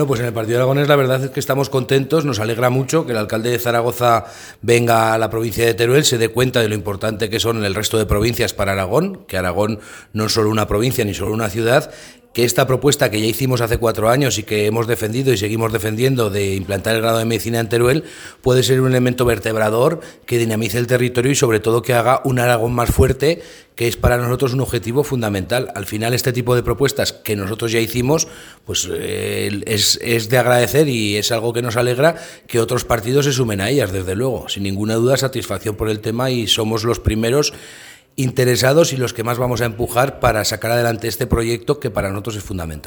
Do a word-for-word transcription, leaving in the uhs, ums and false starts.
Bueno, pues en el partido de Aragonés la verdad es que estamos contentos, nos alegra mucho que el alcalde de Zaragoza venga a la provincia de Teruel, se dé cuenta de lo importante que son el resto de provincias para Aragón, que Aragón no es solo una provincia ni solo una ciudad, que esta propuesta que ya hicimos hace cuatro años y que hemos defendido y seguimos defendiendo de implantar el grado de medicina en Teruel puede ser un elemento vertebrador que dinamice el territorio y sobre todo que haga un Aragón más fuerte, que es para nosotros un objetivo fundamental. Al final este tipo de propuestas que nosotros ya hicimos pues eh, es, es de agradecer y es algo que nos alegra que otros partidos se sumen a ellas, desde luego. Sin ninguna duda, satisfacción por el tema y somos los primeros interesados y los que más vamos a empujar para sacar adelante este proyecto que para nosotros es fundamental.